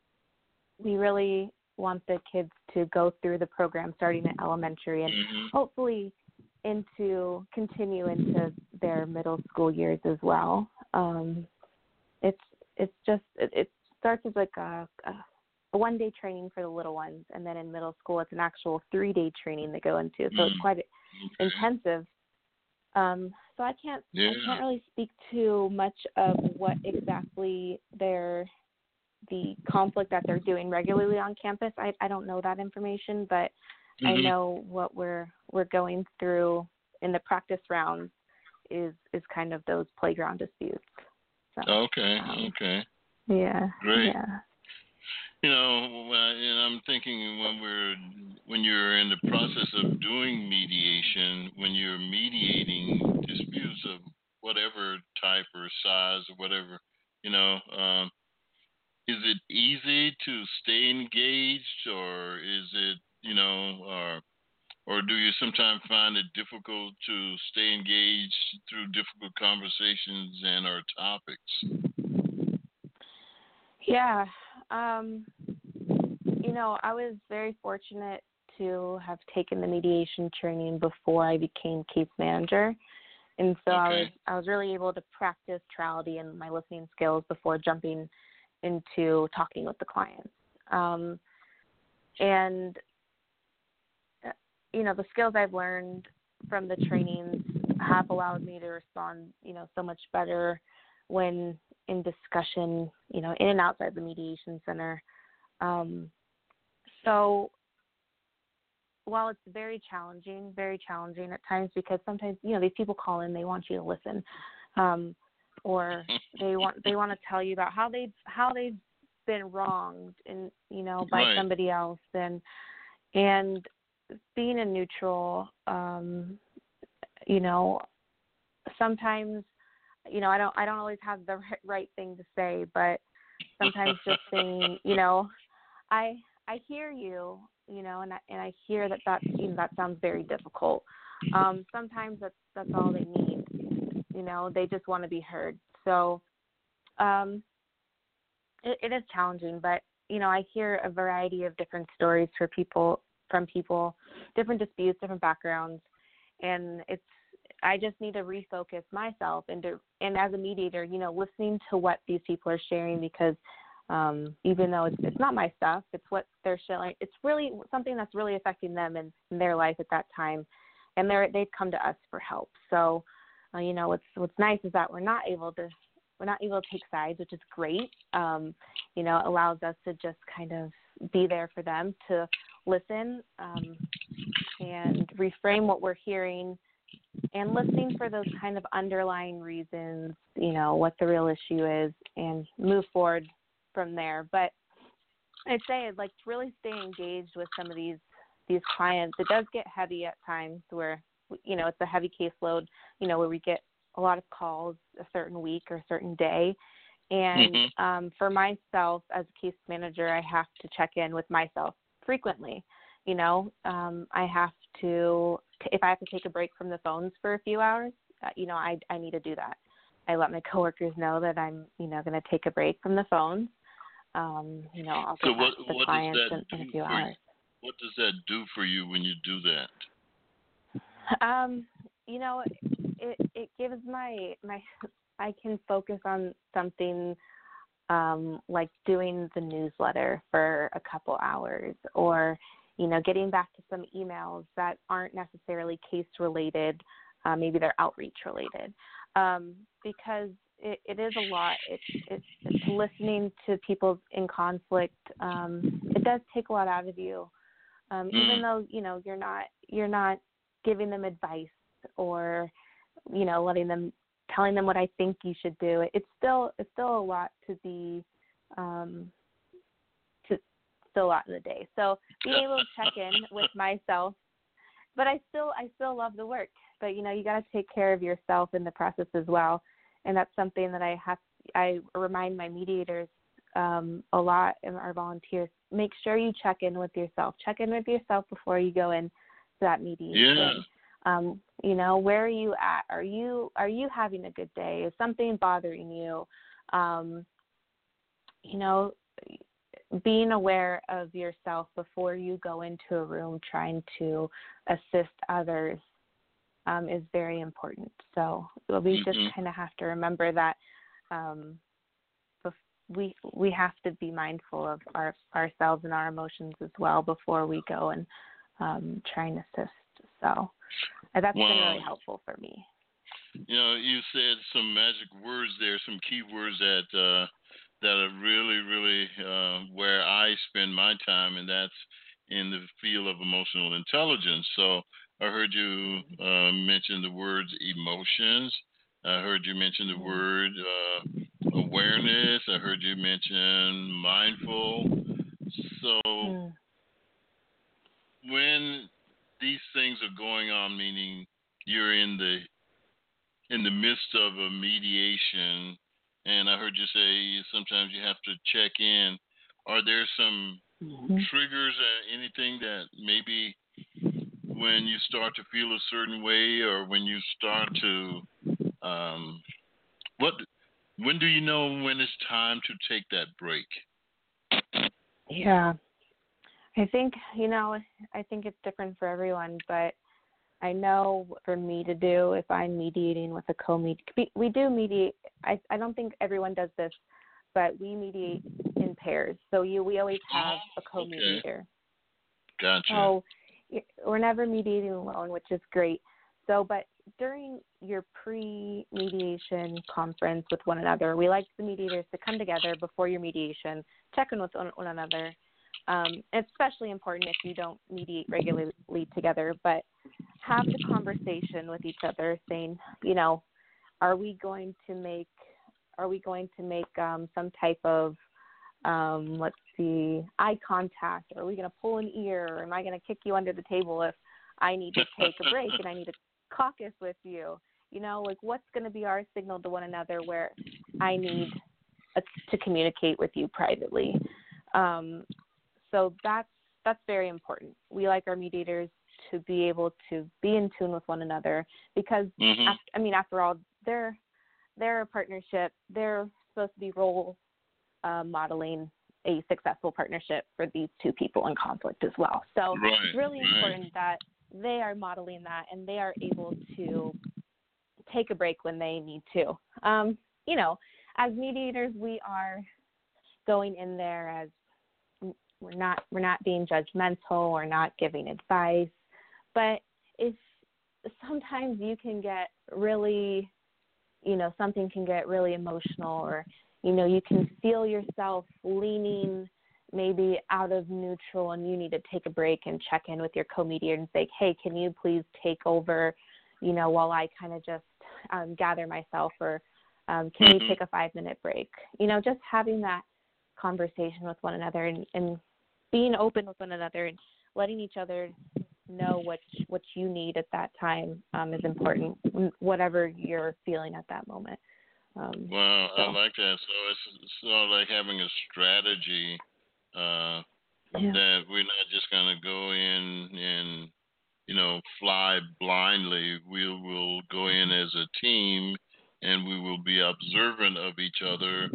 we really want the kids to go through the program starting at elementary and Mm-hmm. hopefully into continue into their middle school years as well. Um, it's it's just it, it starts as like a, a, a one day training for the little ones, and then in middle school it's an actual three day training they go into. So Mm-hmm. it's quite Okay. intensive. Um, so I can't Yeah. I can't really speak to much of what exactly their the conflict that they're doing regularly on campus. I I don't know that information, but Mm-hmm. I know what we're we're going through in the practice rounds is is kind of those playground disputes. So, Okay. um, Okay. yeah. Great. Yeah. You know, when I, and I'm thinking when we're when you're in the process of doing mediation, when you're mediating disputes of whatever type or size or whatever, you know, um, is it easy to stay engaged, or is it, you know, or or do you sometimes find it difficult to stay engaged through difficult conversations and or topics? Yeah. Um, you know, I was very fortunate to have taken the mediation training before I became case manager. And so Okay. I was I was really able to practice triality and my listening skills before jumping into talking with the clients. Um, and, you know, the skills I've learned from the trainings have allowed me to respond, you know, so much better when in discussion, you know, in and outside the mediation center. Um, so while it's very challenging, very challenging at times, because sometimes, you know, these people call in, they want you to listen, um, or they want they want to tell you about how they how they've been wronged, and you know, by right. somebody else, and and being a neutral, um, you know, sometimes, you know, I don't I don't always have the right thing to say, but sometimes just saying, you know, I I hear you. You know, and I, and I hear that that, you know, that sounds very difficult. Um, sometimes that's, that's all they need. You know, they just want to be heard. So um, it, it is challenging, but, you know, I hear a variety of different stories for people, from people, different disputes, different backgrounds. And it's, I just need to refocus myself and to, and as a mediator, you know, listening to what these people are sharing, because Um, even though it's, it's not my stuff, it's what they're showing. It's really something that's really affecting them in, in their life at that time, and they're they've come to us for help. So, uh, you know, what's what's nice is that we're not able to we're not able to take sides, which is great. Um, you know, it allows us to just kind of be there for them, to listen um, and reframe what we're hearing, and listening for those kind of underlying reasons. You know, what the real issue is, and move forward from there. But I'd say I'd like to really stay engaged with some of these these clients. It does get heavy at times where, you know, it's a heavy caseload, you know, where we get a lot of calls a certain week or a certain day. And Mm-hmm. um, for myself as a case manager, I have to check in with myself frequently. You know, um, I have to, if I have to take a break from the phones for a few hours, uh, you know, I, I need to do that. I let my coworkers know that I'm, you know, going to take a break from the phones. Um, you know, I'll So get what back to the what does clients that in, in a do few for you? hours. What does that do for you when you do that? Um, you know, it it gives my my I can focus on something um, like doing the newsletter for a couple hours, or you know, getting back to some emails that aren't necessarily case related. Uh, maybe they're outreach related, um, because it, it is a lot. It's, it's, it's listening to people in conflict. Um, it does take a lot out of you, um, Mm. even though you know you're not you're not giving them advice or you know letting them telling them what I think you should do. It's still it's still a lot to be um, to still a lot in the day. So being able to check in with myself, but I still I still love the work. But you know you got to take care of yourself in the process as well. And that's something that I have, I remind my mediators um, a lot, and our volunteers. Make sure you check in with yourself. Check in with yourself before you go in to that mediation. Yeah. Um, you know, where are you at? Are you are you having a good day? Is something bothering you? Um, you know, being aware of yourself before you go into a room trying to assist others Um, is very important. So we Mm-hmm. just kind of have to remember that um, we we have to be mindful of our ourselves and our emotions as well before we go and um, try and assist. So uh, that's Wow. been really helpful for me. You know, you said some magic words there, some key words that uh, that are really, really uh, where I spend my time, and that's in the field of emotional intelligence. So I heard you uh, mention the words emotions. I heard you mention the word uh, awareness. I heard you mention mindful. So Mm. when these things are going on, meaning you're in the in the midst of a mediation, and I heard you say sometimes you have to check in. Are there some Mm-hmm. triggers or anything that maybe when you start to feel a certain way, or when you start to um, what? When do you know when it's time to take that break? Yeah, I think you know I think it's different for everyone, but I know for me to do if I'm mediating with a co-med, we do mediate. I I don't think everyone does this, but we mediate in pairs. So you we always have a co-mediator. Okay. Gotcha. So we're never mediating alone, which is great. so, but during your pre-mediation conference with one another, we like the mediators to come together before your mediation, check in with one, one another. Um, it's especially important if you don't mediate regularly together, but have the conversation with each other saying, you know, are we going to make, are we going to make um, some type of, um, let's see, eye contact? Or are we going to pull an ear? Or am I going to kick you under the table if I need to take a break and I need to caucus with you? You know, like what's going to be our signal to one another where I need a, to communicate with you privately? Um, so that's that's very important. We like our mediators to be able to be in tune with one another because, mm-hmm. after, I mean, after all, they're they're a partnership. They're supposed to be role uh, modeling a successful partnership for these two people in conflict as well. So right, it's really right. important that they are modeling that and they are able to take a break when they need to. Um, you know, as mediators, we are going in there as we're not we're not being judgmental or not giving advice, but if sometimes you can get really, you know, something can get really emotional, or you know, you can feel yourself leaning maybe out of neutral and you need to take a break and check in with your co-mediator and say, hey, can you please take over, you know, while I kind of just um, gather myself, or um, can mm-hmm. we take a five-minute break? You know, just having that conversation with one another and, and being open with one another and letting each other know what what you need at that time um, is important, whatever you're feeling at that moment. Um, wow, so. I like that. So it's sort of like having a strategy uh, Yeah. that we're not just going to go in and, you know, fly blindly. We will go in as a team and we will be observant of each other,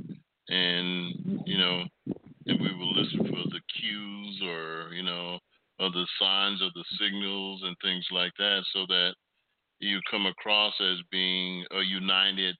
and, you know, and we will listen for the cues or, you know, or the signs of the signals and things like that, so that you come across as being a united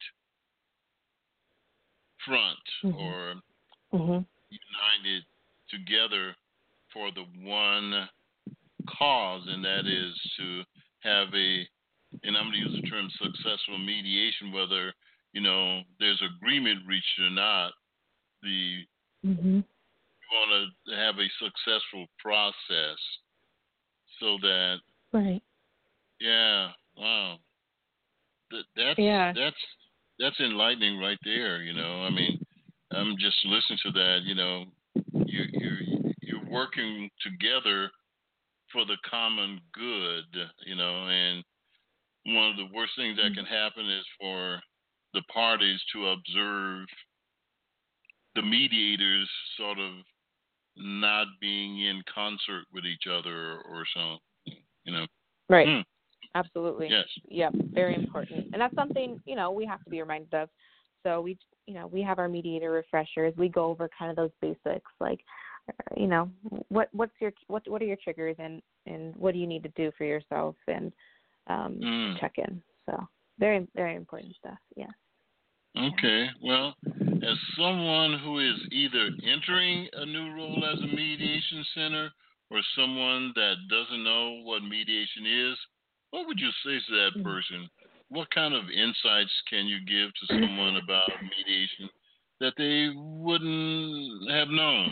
front, Mm-hmm. or Mm-hmm. united together for the one cause, and that is to have a, and I'm going to use the term successful mediation, whether, you know, there's agreement reached or not. The Mm-hmm. You want to have a successful process, so that, Right. yeah, wow, that, that's Yeah. that's that's enlightening right there. You know, I mean, I'm just listening to that. You know, you you you're working together for the common good. You know, and one of the worst things that can happen is for the parties to observe the mediators sort of not being in concert with each other, or, or something, you know. Right. Hmm. Absolutely. Yes. Yep. Very important. And that's something, you know, we have to be reminded of. So we, you know, we have our mediator refreshers. We go over kind of those basics, like, you know, what, what's your, what, what are your triggers, and, and what do you need to do for yourself, and um, Mm. check in. So very, very important stuff. Yes. Okay. Well, as someone who is either entering a new role as a mediation center, or someone that doesn't know what mediation is, what would you say to that person? What kind of insights can you give to someone about mediation that they wouldn't have known?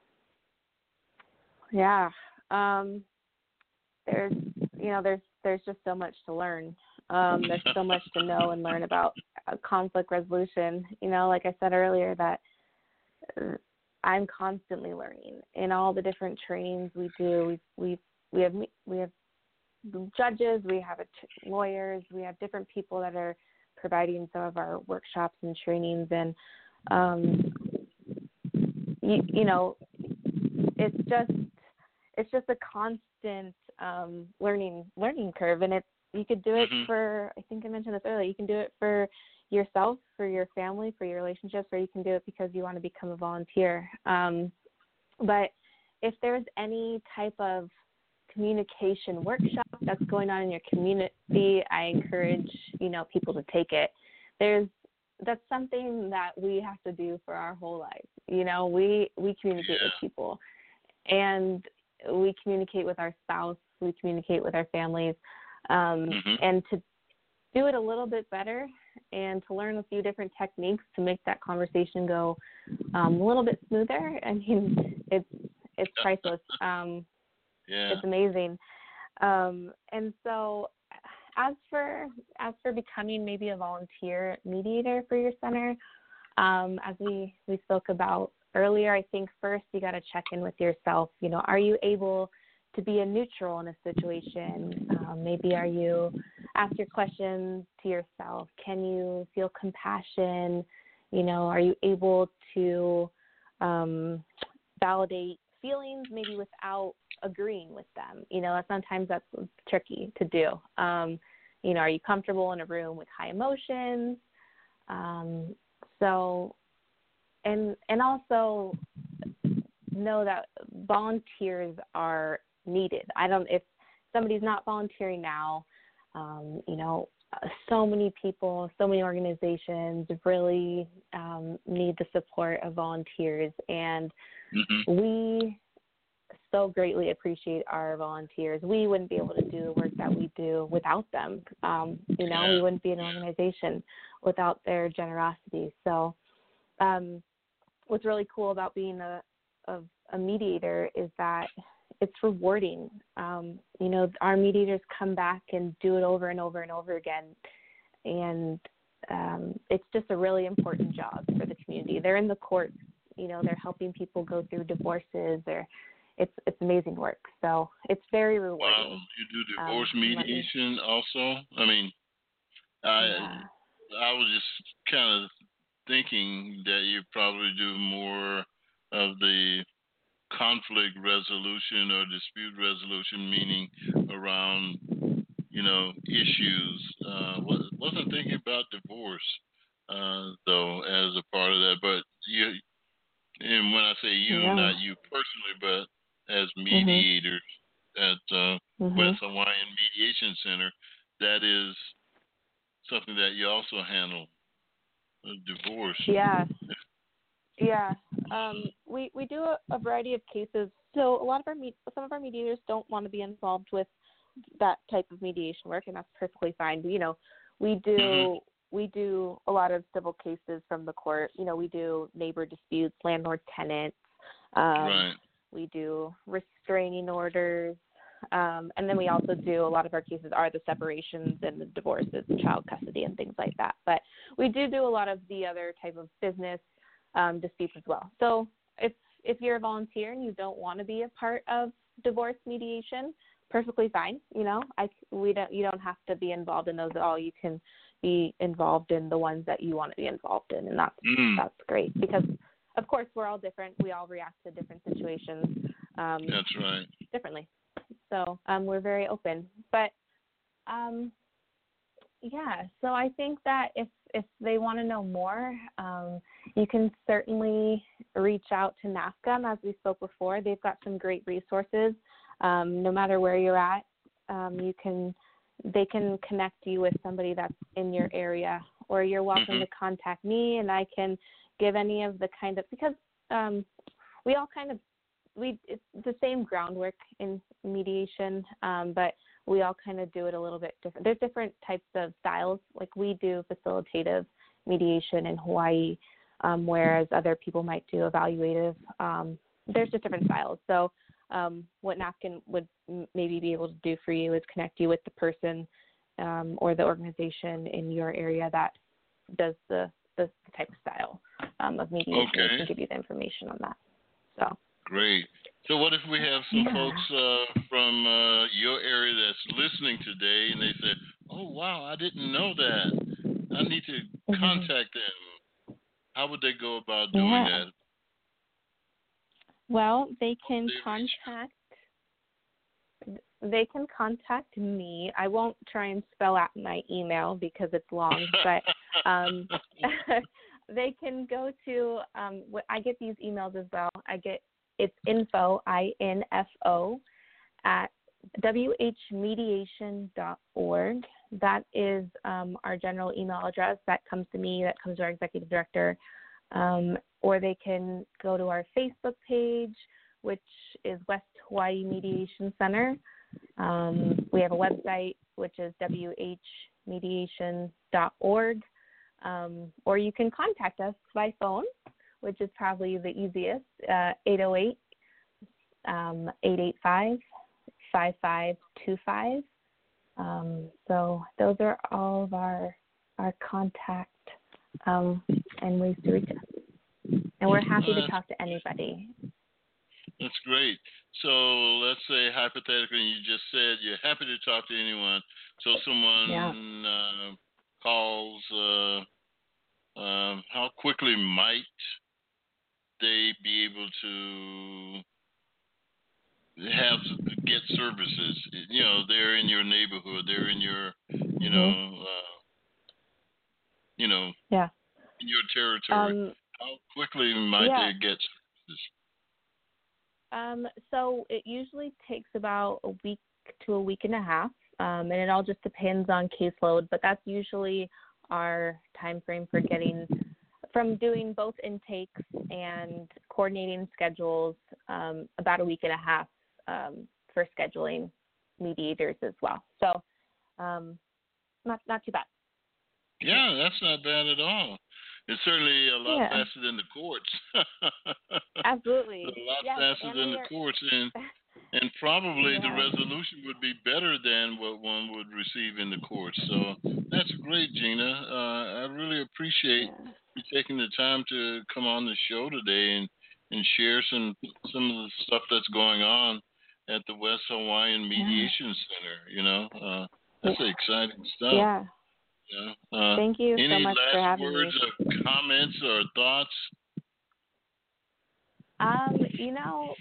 Yeah. Um, there's, you know, there's, there's just so much to learn. Um, there's so much to know and learn about uh, conflict resolution. You know, like I said earlier, that uh, I'm constantly learning in all the different trainings we do. We we we have we have judges, we have a t- lawyers, we have different people that are providing some of our workshops and trainings, and um, you, you know, it's just it's just a constant um, learning learning curve, and it's you could do it mm-hmm. for, I think I mentioned this earlier, you can do it for yourself, for your family, for your relationships, or you can do it because you want to become a volunteer. Um, but if there's any type of communication workshop that's going on in your community, I encourage, you know, people to take it. There's that's something that we have to do for our whole lives. You know, we, we communicate yeah. with people, and we communicate with our spouse, we communicate with our families. um, mm-hmm. and to do it a little bit better and to learn a few different techniques to make that conversation go um, a little bit smoother. I mean, it's it's priceless. Um, yeah. It's amazing. Um, and so as for as for becoming maybe a volunteer mediator for your center, um, as we, we spoke about earlier, I think first you got to check in with yourself. You know, are you able to be a neutral in a situation? Um, maybe are you, ask your questions to yourself. Can you feel compassion? You know, are you able to um, validate feelings maybe without agreeing with them? You know, sometimes that's tricky to do. Um, you know, are you comfortable in a room with high emotions? Um, so, and and also know that volunteers are needed. I don't, if somebody's not volunteering now, um, you know, so many people, so many organizations really um, need the support of volunteers, and mm-hmm. we so greatly appreciate our volunteers. We wouldn't be able to do the work that we do without them. Um, you know, yeah. we wouldn't be an organization without their generosity. So um, what's really cool about being a, a, a mediator is that it's rewarding. Um, you know, our mediators come back and do it over and over and over again. And um, it's just a really important job for the community. They're in the courts, you know, they're helping people go through divorces. They're, it's it's amazing work. So it's very rewarding. Wow, you do divorce um, mediation me, also? I mean, I yeah. I was just kind of thinking that you probably do more of the conflict resolution or dispute resolution, meaning around, you know, issues. Uh, wasn't thinking about divorce, uh, though, as a part of that. But you, and when I say you, Yeah. not you personally, but as Mm-hmm. mediators at uh, Mm-hmm. West Hawaiian Mediation Center, that is something that you also handle, uh, divorce. Yeah. Yeah, um, we we do a, a variety of cases. So a lot of our med- some of our mediators don't want to be involved with that type of mediation work, and that's perfectly fine. You know, we do Mm-hmm. we do a lot of civil cases from the court. You know, we do neighbor disputes, landlord tenants. Um, Right. We do restraining orders, um, and then we also do a lot of our cases are the separations and the divorces and child custody and things like that. But we do do a lot of the other type of business Um, disputes as well. So if if you're a volunteer and you don't want to be a part of divorce mediation, perfectly fine. You know, I we don't you don't have to be involved in those at all. You can be involved in the ones that you want to be involved in, and that's mm. that's great because, of course, we're all different. We all react to different situations um, That's right. differently. So um, we're very open. But um, yeah, so I think that if if they want to know more, um, you can certainly reach out to NAFCM. As we spoke before, they've got some great resources. Um, no matter where you're at, um, you can they can connect you with somebody that's in your area, or you're welcome mm-hmm. to contact me, and I can give any of the kind of because um, we all kind of we it's the same groundwork in mediation, um, but we all kind of do it a little bit different. There's different types of styles. Like we do facilitative mediation in Hawaii, um, whereas other people might do evaluative. Um, there's just different styles. So um, what NAFCM would m- maybe be able to do for you is connect you with the person um, or the organization in your area that does the, the, the type of style um, of mediation. Okay. They can give you the information on that. So. Great. So what if we have some Yeah. folks uh, from uh, your area that's listening today and they said, oh, wow, I didn't know that. I need to Mm-hmm. contact them. How would they go about doing Yeah. that? Well, they can They contact they can contact me. I won't try and spell out my email because it's long, but um, they can go to um, I get these emails as well. I get It's info, I N F O, at w h mediation dot org. That is um, our general email address. That comes to me. That comes to our executive director. Um, or they can go to our Facebook page, which is West Hawaii Mediation Center. Um, we have a website, which is w h mediation dot org, um, or you can contact us by phone, which is probably the easiest, uh, eight oh eight, eight eight five, five five two five. Um, so those are all of our our contact um, and ways to reach us. And we're happy to talk to anybody. That's great. So let's say hypothetically, you just said you're happy to talk to anyone. So someone yeah. uh, calls, uh, uh, how quickly might they be able to have get services? You know, they're in your neighborhood, they're in your, you know, mm-hmm. uh, you know, yeah, in your territory. Um, how quickly might yeah. they get services? Um, so it usually takes about a week to a week and a half, um, and it all just depends on caseload. But that's usually our time frame for getting from doing both intakes and coordinating schedules. Um, about a week and a half um, for scheduling mediators as well. So um, not not too bad. Yeah, that's not bad at all. It's certainly a lot yeah. faster than the courts. Absolutely. A lot yes, faster than the are... courts, and and probably yeah. the resolution would be better than what one would receive in the courts. So that's great, Gina. Uh, I really appreciate yeah. you taking the time to come on the show today and, and share some some of the stuff that's going on at the West Hawaiian Mediation yeah. Center. You know, uh, that's yeah. exciting stuff. Yeah. Yeah. Uh, Thank you so much for having me. Any last words or comments or thoughts? Um, you know,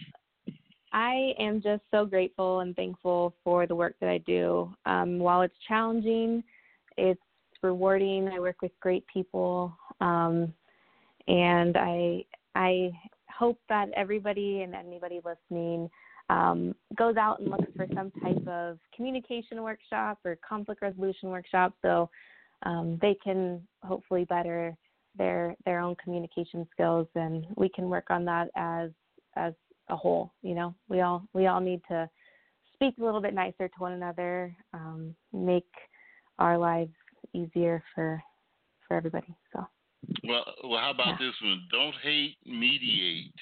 I am just so grateful and thankful for the work that I do. Um, while it's challenging, it's rewarding. I work with great people, um, and I I hope that everybody and anybody listening um, goes out and looks for some type of communication workshop or conflict resolution workshop, so um, they can hopefully better their their own communication skills, and we can work on that as as a whole. You know, we all we all need to speak a little bit nicer to one another, um, make our lives easier for for everybody. So. Well, well, how about yeah. this one? Don't hate, mediate.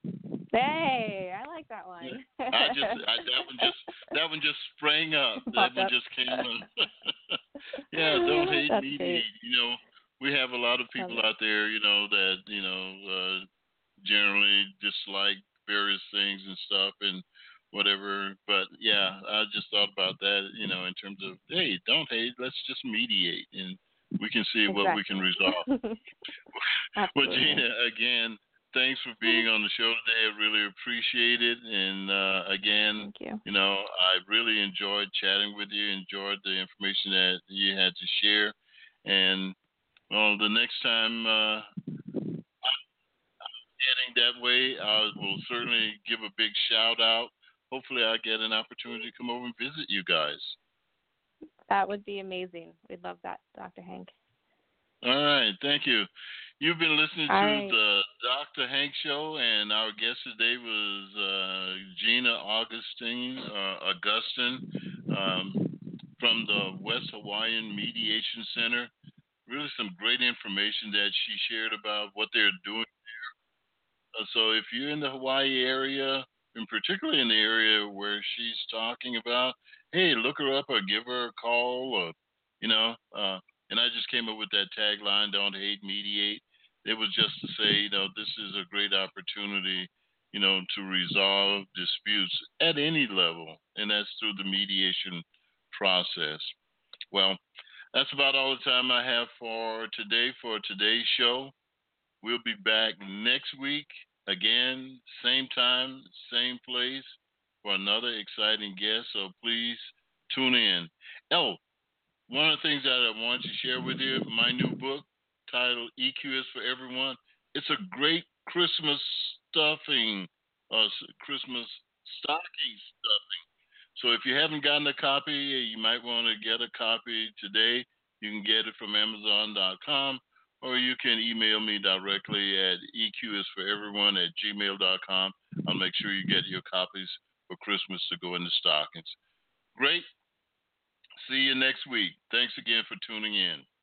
Hey, I like that one. I just I, that one just that one just sprang up. That one just came up. Yeah, don't hate, That's mediate. Great. You know, we have a lot of people out there, you know, that you know uh, generally dislike various things and stuff and whatever. But yeah, I just thought about that. You know, in terms of hey, don't hate. Let's just mediate, and we can see exactly. what we can resolve. Well, Gina, again. Thanks for being on the show today. I really appreciate it. And uh, again, Thank you. you know, I really enjoyed chatting with you, enjoyed the information that you had to share. And, well, the next time uh, I'm heading that way, I will certainly give a big shout out. Hopefully I get an opportunity to come over and visit you guys. That would be amazing. We'd love that, Doctor Hank. All right. Thank you. You've been listening All to right. the Doctor Hank Show, and our guest today was uh, Gina Augustine, uh, Augustine um, from the West Hawaiian Mediation Center. Really some great information that she shared about what they're doing there. Uh, so if you're in the Hawaii area, and particularly in the area where she's talking about, hey, look her up or give her a call, or, you know, uh, and I just came up with that tagline, don't hate, mediate. It was just to say, you know, this is a great opportunity, you know, to resolve disputes at any level, and that's through the mediation process. Well, that's about all the time I have for today, for today's show. We'll be back next week, again, same time, same place, for another exciting guest, so please tune in. Oh, one of the things that I wanted to share with you, my new book titled E Q is for Everyone. It's a great Christmas stuffing, uh, Christmas stocking stuffing. So if you haven't gotten a copy, you might want to get a copy today. You can get it from amazon dot com, or you can email me directly at E Q is for everyone at gmail dot com. I'll make sure you get your copies for Christmas to go in the stockings. Great. See you next week. Thanks again for tuning in.